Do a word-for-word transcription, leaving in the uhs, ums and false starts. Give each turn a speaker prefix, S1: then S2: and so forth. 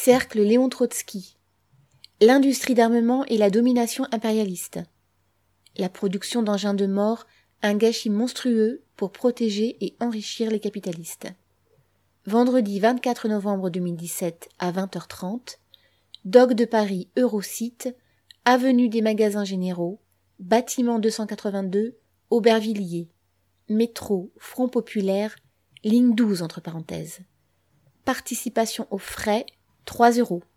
S1: Cercle Léon Trotsky. L'industrie d'armement et la domination impérialiste. La production d'engins de mort, un gâchis monstrueux pour protéger et enrichir les capitalistes. Vendredi vingt-quatre novembre deux mille dix-sept à vingt heures trente, Dock de Paris Eurosite, avenue des Magasins Généraux, bâtiment deux cent quatre-vingt-deux, Aubervilliers. Métro, Front Populaire, ligne douze entre parenthèses. Participation aux frais, trois euros.